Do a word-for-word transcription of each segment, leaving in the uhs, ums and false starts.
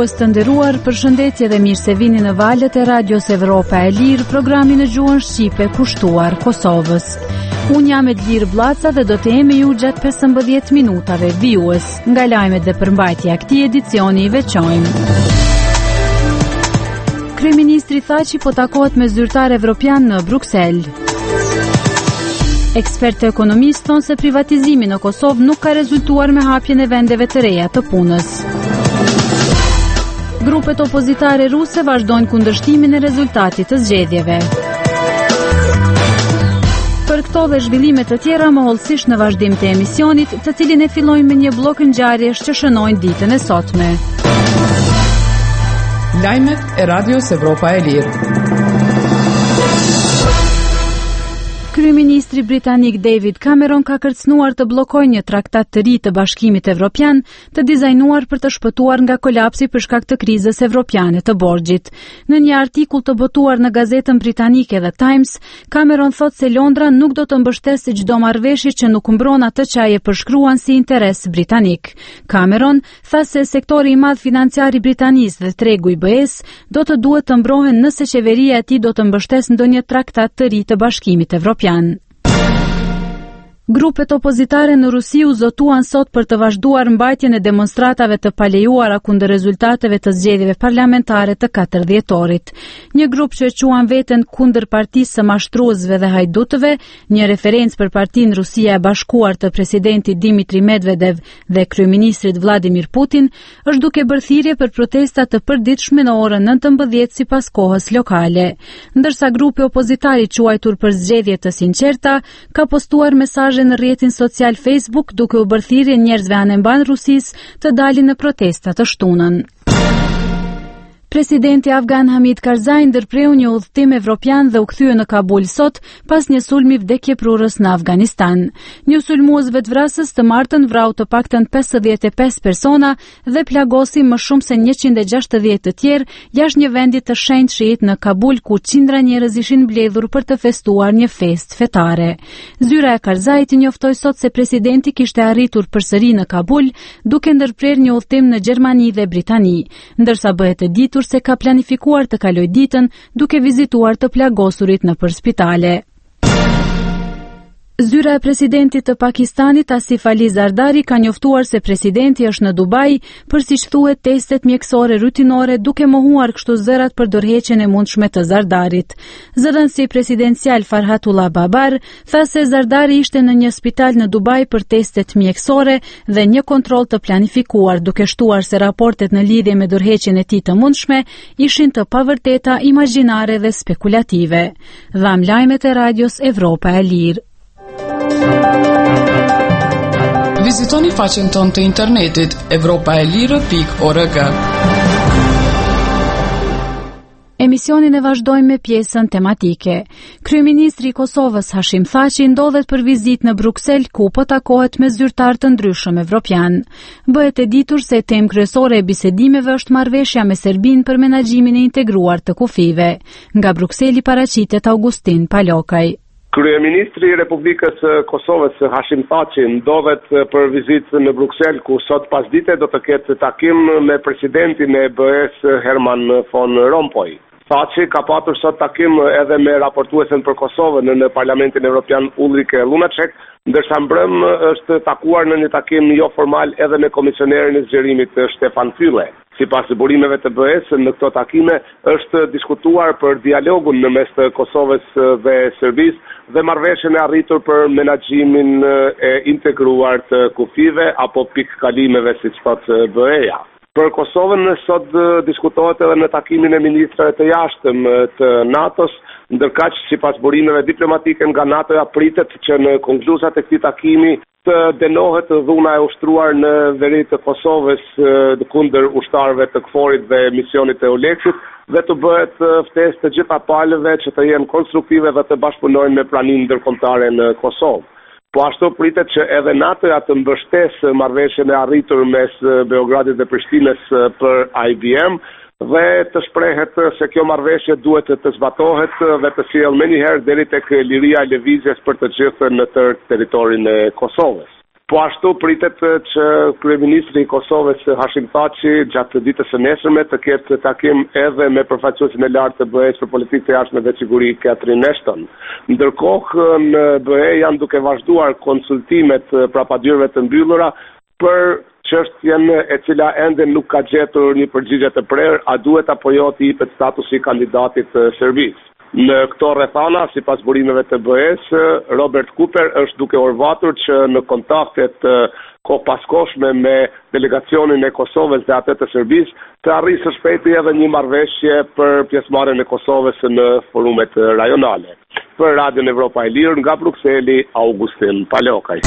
dëgjues të nderuar, përshëndetje dhe mirë se vini në valët e Radios Evropa e Lirë, programin në gjuhën shqipe kushtuar Kosovës. Unë jam Edlir Blaca dhe do të jemi ju gjatë pesëmbëdhjetë minutave vijues nga lajmet dhe përmbajtja e këtij edicioni i veçojmë. Kryeministri Thaçi po takohet me zyrtar evropian në Bruksel. Ekspertë ekonomistë thonë se privatizimi në Kosovë nuk ka rezultuar me hapjen e vendeve të reja të punës. Grupet opozitare ruse vazhdojnë kundërshtimin e rezultatit të zgjedhjeve. Për këto dhe zhvillime të tjera më hollësisht në vazhdim të emisionit, të cilin e fillojmë me një blok ngjarjesh që shënojnë ditën e sotme. Lajmet e Radios Evropa e Lirë. Kryeministri britanik David Cameron ka kërcënuar të bllokojë një traktat të ri të Bashkimit Evropian, të dizajnuar për të shpëtuar nga kolapsi për shkak të krizës evropiane të borxhit. Në një artikull të botuar në gazetën britanike The Times, Cameron thotë se Londra nuk do të mbështesë çdo marrëveshje që nuk mbron atë që ai e përshkruan si interes britanik. Cameron tha se sektori i madh financiar i Britanisë dhe tregu i B E-s do të duhet të mbrohen nëse qeveria e tij do të mbështesë ndonjë traktat të ri të Bashkimit Evropian. Grupet opozitare në Rusi u zotuan sot për të vazhduar mbajtjen e demonstratave të palejuara kundër rezultateve të zgjedhjeve parlamentare të katër dhjetorit. Një grup që e quan veten kundër partisë së mashtruesve dhe hajdutëve, një referencë për Partinë Rusia e Bashkuar të presidentit Dimitri Medvedev dhe kryeministrit Vladimir Putin, është duke bërë thirrje për protesta të përditshme në orën nëntëmbëdhjetë sipas kohës lokale. Ndërsa grupi opozitar i quajtur për zgjedhje të sinqerta ka postuar mesazhe në rrjetin social Facebook duke u bërë thirrje njerëzve anë mban Rusisë të dalin në protesta të shtunën. Presidenti afgan Hamid Karzai ndërpreu një udhëtim evropian dhe u kthye në Kabul sot pas një sulmi vdekjeprurës në Afganistan. Një sulmues vetvrasës të martën vrau të paktën pesëdhjetë e pesë persona dhe plagosi më shumë se njëqind e gjashtëdhjetë të tjerë jashtë një vendi të shenjtë në Kabul ku qindra njerëz ishin mbledhur për të festuar një festë fetare. Zyra e Karzait njoftoi sot se presidenti kishte arritur përsëri në Kabul duke ndërprerë një udhëtim në Gjermani dhe Britani, ndërsa bëhet e ditur se ka planifikuar të kaloj ditën duke vizituar të plagosurit nëpër spitale. Zyra e presidentit të Pakistanit Asif Ali Zardari ka njoftuar se presidenti është në Dubai për siç thuhet testet mjekësore rutinore duke mohuar kështu zërat për dorëheqjen e mundshme të Zardarit. Zëdhënësi presidencial Farhatullah Babar tha se Zardari ishte në një spital në Dubai për testet mjekësore dhe një kontroll të planifikuar, duke shtuar se raportet në lidhje me dorëheqjen e tij të mundshme ishin të pavërteta, imagjinare dhe spekulative. Dham lajmet e Radios Evropa e Lirë. Vizitoni faqen tonë të internetit evropa e lirë pikë org. Emisionin e vazhdojmë me pjesën tematike. Kryeministri i Kosovës Hashim Thaçi ndodhet për vizitë në Bruksel ku po takohet me zyrtar të ndryshëm evropian. Bëhet e ditur se temë kryesore e bisedimeve është marrëveshja me Serbinë për menaxhimin e integruar të kufive. Nga Brukseli paraqitet Augustin Palokaj. Kryeministri i Republikës së Kosovës Hashim Thaçi ndodhet për vizitë në Bruksel ku sot pasdite do të ketë takim me presidentin e B E-s Herman von Rompuy. Thaçi ka patur sot takim edhe me raportuesen për Kosovën në Parlamentin Evropian Ulrike Lunacek, ndërsa mbrëm është takuar në një takim jo formal edhe me komisionerin e zgjerimit Stefan Füle. Sipas burimeve të B E-s, në këto takime është diskutuar për dialogun në mes të Kosovës dhe Serbisë dhe marrëveshjen e arritur për menaxhimin e integruar të kufive apo pikkalimeve siç thotë B E-ja. Për Kosovën sot diskutohet edhe në takimin e ministrave të jashtëm të NATO-s, ndërkaq sipas burimeve diplomatike nga NATO-ja pritet që në konkluzat e këtij takimi të denohet dhuna e ushtruar në veri të Kosovës kundër ushtarëve të K F O R-it dhe misionit e Euleksit dhe të bëhet ftesë të gjitha palëve që të jenë konstruktive dhe të bashkëpunojnë me praninë ndërkombëtare në Kosovë. Po ashtu pritet që edhe NATO-ja të mbështesë marrëveshjen e arritur mes Beogradit dhe Prishtinës për I B M dhe të shprehet se kjo marrëveshje duhet të zbatohet dhe të sjellë menjëherë deri tek liria e lëvizjes për të gjithë në tërë territorin e Kosovës. Po ashtu pritet që kryeministri i Kosovës Hashim Thaçi gjatë ditës së nesërme të ketë takim edhe me përfaqësuesin e lartë të B E-s për politikë të jashtme dhe siguri Catherine Ashton. Ndërkohë në B E janë duke vazhduar konsultimet prapadyrëve të mbyllura për çështjen e cila ende nuk ka gjetur një përgjigje të prerë, a duhet apo jo të jepet statusi kandidatit të Serbisë. Në këto rrethana, sipas burimeve të B E-s, Robert Cooper është duke orvatur që në kontaktet kohëpaskoshme me delegacionin e Kosovës dhe atë të Serbisë të arrijë së shpejti edhe një marrëveshje për pjesëmarrjen e Kosovës në forumet rajonale. Për Radion Evropa e Lirë nga Brukseli, Augustin Palokaj.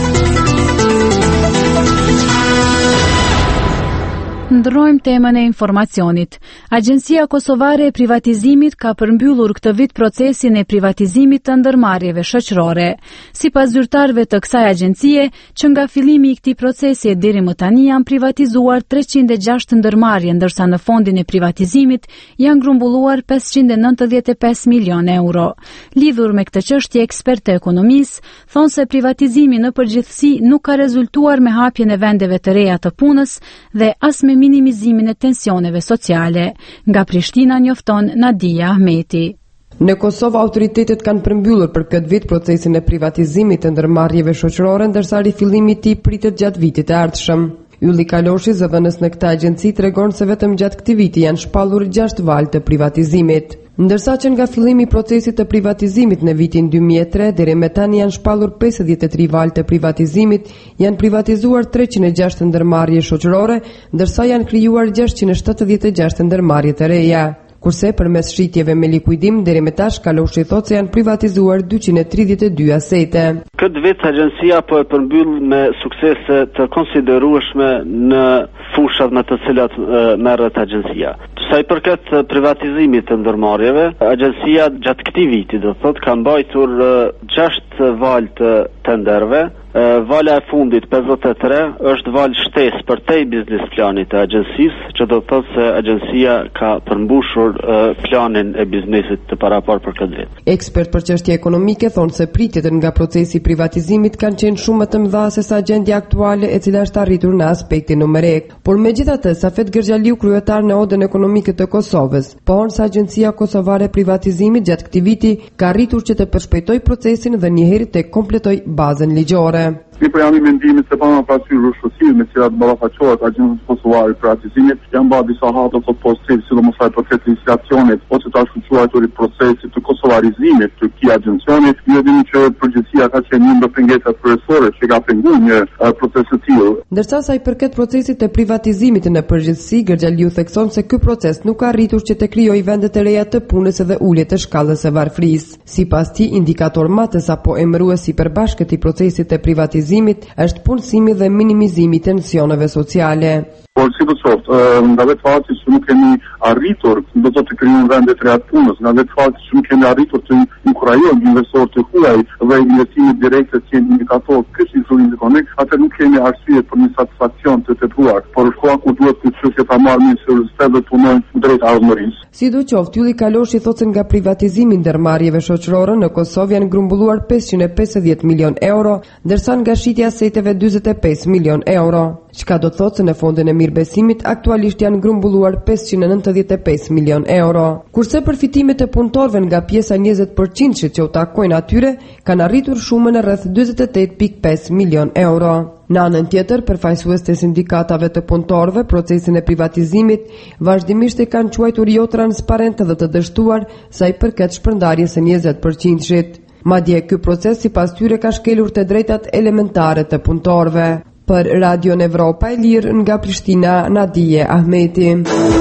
Ndrojmë temën e informacionit. Agjencia Kosovare e Privatizimit ka përmbyllur këtë vit procesin e privatizimit të ndërmarrjeve shoqërore. Sipas zyrtarëve të kësaj agjencie, që nga fillimi i këtij procesi deri më tani janë privatizuar treqind e gjashtë ndërmarrje, ndërsa në fondin e privatizimit janë grumbulluar pesëqind e nëntëdhjetë e pesë milion euro. Lidhur me këtë çështje, ekspertë e ekonomisë thonë se privatizimi në përgjithësi nuk ka rezultuar me hapjen e vendeve të reja të punës dhe as me minimizimin e tensioneve sociale. Nga Prishtina njofton Nadia Ahmeti. Në Kosovë autoritetet kanë përmbyllur për këtë vit procesin e privatizimit të ndërmarrjeve shoqërore, ndërsa rifillimi i tij pritet gjatë vitit të ardhshëm. Ylli Kaloshi, zëvendës në këtë agjenci, tregon se vetëm gjatë këtij viti janë shpallur gjashtë valë të privatizimit. Ndërsa që nga fillimi i procesit të privatizimit në vitin dy mijë e tre deri më tani janë shpallur pesëdhjetë e tre valë të privatizimit, janë privatizuar treqind e gjashtë ndërmarrje shoqërore, ndërsa janë krijuar gjashtëqind e shtatëdhjetë e gjashtë ndërmarrje të reja. Kurse përmes shitjeve me likuidim deri më tash Kaloshi thotë se janë privatizuar dyqind e tridhjetë e dy asete. Këtë vit agjencia po e përmbyll me suksese të konsiderueshme në fushat me të cilat merret agjencia. Sa i përket privatizimit të ndërmarrjeve, agjencia gjatë këtij viti do thotë ka mbajtur gjashtë valë të tenderëve. Vala e fundit pesëdhjetë e tre është valë shtesë për te biznes planit të agjencisë, që do të thotë se agjencia ka përmbushur uh, planin e biznesit të parapar për këtë vit. Ekspert për çështje ekonomike thonë se pritjet nga procesi i privatizimit kanë qenë shumë më të mëdha se sa gjendja aktuale, e cila është arritur në aspektin numerik. Por megjithatë, Safet Gërgjaliu, kryetar në Odën Ekonomike të Kosovës, pohon se Agjencia Kosovare e Privatizimit gjatë këtij viti ka arritur që të përshpejtojë procesin dhe njëherë të kompletojë bazën ligjore. Mi për jam i mendimit se pa në pasyrë rështësirë me cilat ballafaqohet Agjencës Kosovare privatizimit, janë ba disa hatë të pozitiv, si do mos ai përket iniciacionit, o që ta shkuquajtori procesit të kosovarizimit të këtij agjencionit, jo dini që përgjithësia ka qenë një nga pengesat kryesore që ka penguar një proces të tillë. Ndërsa sa i përket procesit të privatizimit në përgjithësi, Gërgjaliu thekson se ky proces nuk ka arritur që të krijojë vende të reja të punës dhe ulje të shkallës së varfërisë. Sipas tij, indikator matës apo emëruesi i përbashkët i procesit të privatizimit është punësimi dhe minimizimi i tensioneve sociale. Por si do të thotë, nga vetë fakti që nuk kemi arritur, do të të krijojmë vende të reja të punës, nga vetë fakti që nuk kemi arritur të inkurajojmë investorë të huaj dhe investimit direkte të jenë indikator kësaj zonë ekonomike, atë nuk kemi arsye për një satisfaksion të tepruar, por është koha ku duhet të çështja ta marrim në seriozisht dhe të punojmë drejt ardhmërisë. Sidoqoftë, Ylli Kaloshi thotë se nga privatizimi i ndërmarrjeve shoqërore në Kosovë janë grumbulluar pesëqind e pesëdhjetë milion euro, ndërsa nga shitja e aseteve dyzet e pesë milion euro. Çka do të thotë se në fondin e mirëbesimit aktualisht janë grumbulluar pesëqind e nëntëdhjetë e pesë milion euro. Kurse përfitimet e punëtorëve nga pjesa njëzet përqind që u takojnë atyre kanë arritur shumën e rreth dyzet e tetë pikë pesë milion euro. Në anën tjetër, përfaqësues të sindikatave të punëtorëve procesin e privatizimit vazhdimisht e kanë quajtur jo transparent dhe të dështuar sa i përket shpërndarjes së njëzet përqind. Madje ky proces sipas tyre ka shkelur të drejtat elementare të punëtorëve. Për Radion Evropa e Lirë nga Prishtina, Nadia Ahmeti.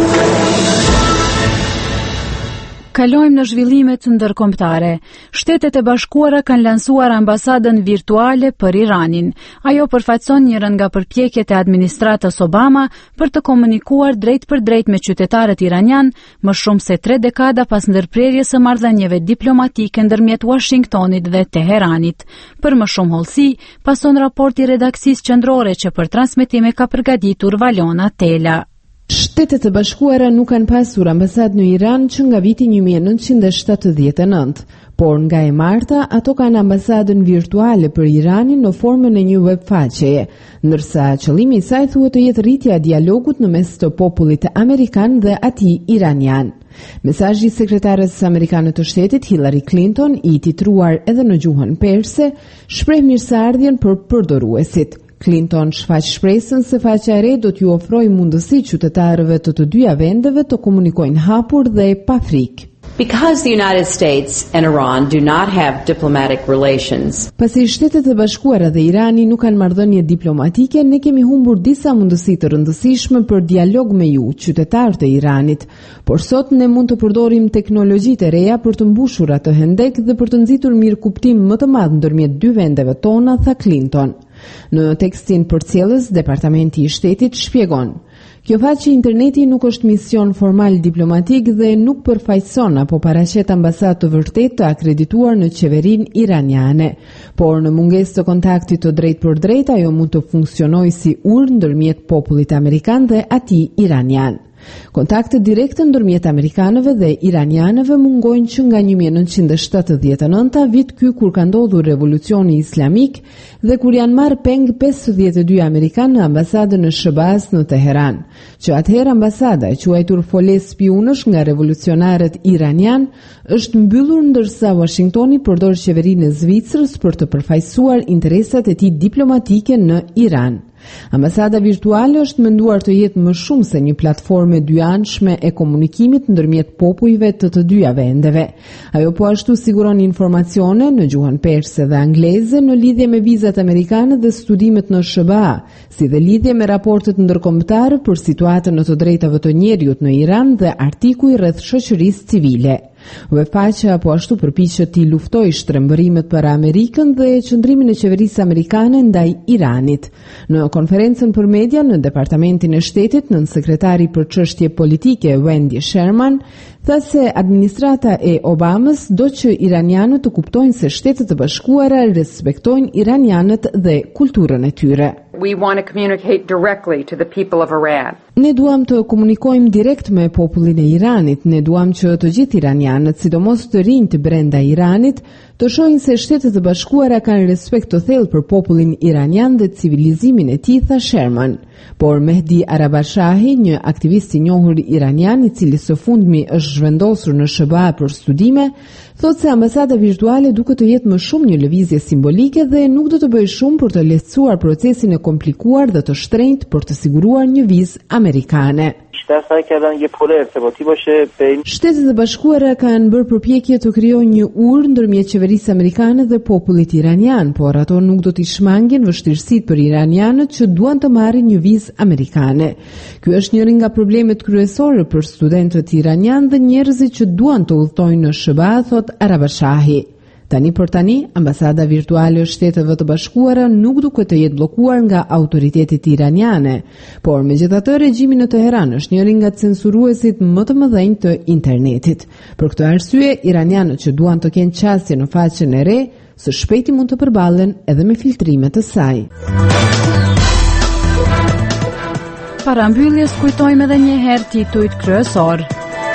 Kalojmë në zhvillimet ndërkombëtare. Shtetet e Bashkuara kanë lansuar ambasadën virtuale për Iranin. Ajo përfaqëson njërin nga përpjekjet e administratës Obama për të komunikuar drejt për drejt me qytetarët iranian, më shumë se tre dekada pas ndërprerjes së marrëdhënieve diplomatike ndërmjet Washingtonit dhe Teheranit. Për më shumë hollësi, pason raporti redaksisë qendrore që për transmetim e ka përgatitur Valona Tela. Shtetet e Bashkuara nuk kanë pasur ambasadë në Iran që nga viti një mijë e nëntëqind e shtatëdhjetë e nëntë, Por nga e marta, ato kanë ambasadën virtuale për Iranin në formën e një webfaqeje, ndërsa qëllimi i saj thuhet të jetë rritja e dialogut në mes të popullit amerikan dhe atij iranian. Mesazhi i sekretares amerikane të shtetit Hillary Clinton, i titruar edhe në gjuhën perse, shpreh mirëseardhjen për përdoruesit. Clinton shfaq shpresën se faqja e re do t'ju ofrojë mundësi qytetarëve të të dyja vendeve të komunikojnë hapur dhe pa frikë. Because the United States and Iran do not have diplomatic relations. Pasi Shtetet e Bashkuara dhe Irani nuk kanë marrëdhënie diplomatike, ne kemi humbur disa mundësi të rëndësishme për dialog me ju, qytetarët e Iranit. Por sot ne mund të përdorim teknologjitë e reja për të mbushur atë hendek dhe për të nxitur mirëkuptim më të madh ndërmjet dy vendeve tona, tha Clinton. Në tekstin përcjellës, Departamenti i Shtetit shpjegon: kjo faqe interneti nuk është mision formal diplomatik dhe nuk përfaqëson apo paraqet ambasadë të vërtet të akredituar në qeverinë iraniane, por në mungesë të kontaktit të drejtë për drejtë ajo mund të funksionojë si urë ndërmjet popullit amerikan dhe atij iranian. Kontaktet direkte ndërmjet amerikanëve dhe iranianëve mungojnë që nga një mijë e nëntëqind e shtatëdhjetë e nënta, vit ky kur ka ndodhur revolucioni islamik dhe kur janë marrë peng pesëdhjetë e dy amerikanë në ambasadën e S B A-s në Teheran, që atëherë ambasada e quajtur foles spionësh nga revolucionarët iranian është mbyllur, ndërsa Washingtoni përdor qeverinë e Zvicrës për të përfaqësuar interesat e tij diplomatike në Iran. Ambasada virtuale është menduar të jetë më shumë se një platformë dyanshme e komunikimit ndërmjet popujve të të dyja vendeve. Ajo po ashtu siguron informacione në gjuhën perse dhe angleze në lidhje me vizat amerikane dhe studimet në S B A, si dhe lidhje me raportet ndërkombëtare për situatën në të drejtave të njerëzit në Iran dhe artikuj rreth shoqërisë civile. Webfaqja po ashtu përpiqet të luftojë shtrembërimet për Amerikën dhe qëndrimin e qeverisë amerikane ndaj Iranit. Në konferencën për media në Departamentin e Shtetit, nënsekretari për çështje politike Wendy Sherman tha se administrata e Obamës do që iranianët të kuptojnë se Shtetet e Bashkuara respektojnë iranianët dhe kulturën e tyre. We want to communicate directly to the people of Iran. Ne duam të komunikojmë direkt me popullin e Iranit, ne duam që të gjithë iranianët, sidomos të rinj të brenda Iranit, të shohin se Shtetet e Bashkuara kanë respekt të thellë për popullin iranian dhe civilizimin e tij, tha Sherman. Por Mehdi Arabashahi, një aktivist i njohur iranian i cili së fundmi është zhvendosur në S B A për studime, thotë se ambasada virtuale duket të jetë më shumë një lëvizje simbolike dhe nuk do të bëjë shumë për të lehtësuar procesin e komplikuar dhe të shtrenjtë për të siguruar një vizë amerikane. Shtetet e Bashkuara kanë bërë përpjekje të krijojnë një urë ndërmjet qeverisë amerikane dhe popullit iranian, por ato nuk do t'i shmangin vështirësitë për iranianët që duan të marrin një vizë amerikane. Ky është njëri nga problemet kryesore për studentët iranian dhe njerëzit që duan të udhtojnë në S B A, thot Arabashahi. Tani për tani, ambasada virtuale e Shteteve të Bashkuara nuk duket të jetë bllokuar nga autoritetet iraniane, por megjithatë regjimi në Teheran është njëri nga censuruesit më të mëdhenj të internetit. Për këtë arsye, iranianët që duan të kenë qasje në faqen e re, së shpejti mund të përballen edhe me filtrimet e saj. Para mbylljes kujtojmë edhe një herë titujt kryesor.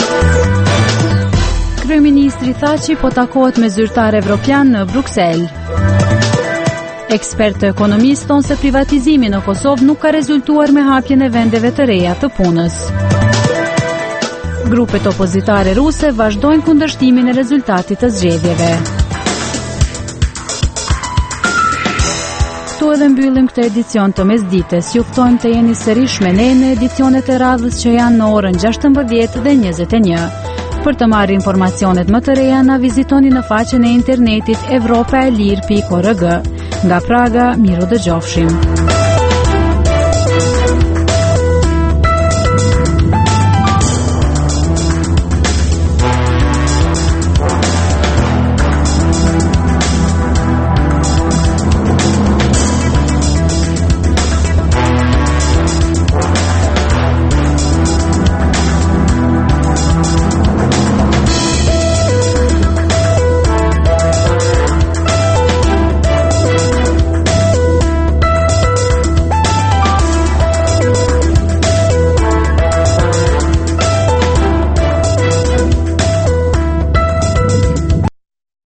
Kryeministri Thaçi po takohet me zyrtar evropian në Bruksel. Ekspertë ekonomistë thonë se privatizimi në Kosovë nuk ka rezultuar me hapjen e vendeve të reja të punës. Grupet opozitare ruse vazhdojnë kundërshtimin e rezultatit të zgjedhjeve. Këtu edhe mbyllim këtë edicion të mesdites. Ju ftojmë të jeni sërish me ne në edicionet e radhës që janë në orën gjashtëmbëdhjetë dhe njëzet e një. Për të marrë informacionet më të reja, na vizitoni në faqen e internetit evropaelir pikë org. Nga Praga, miru dëgjofshim.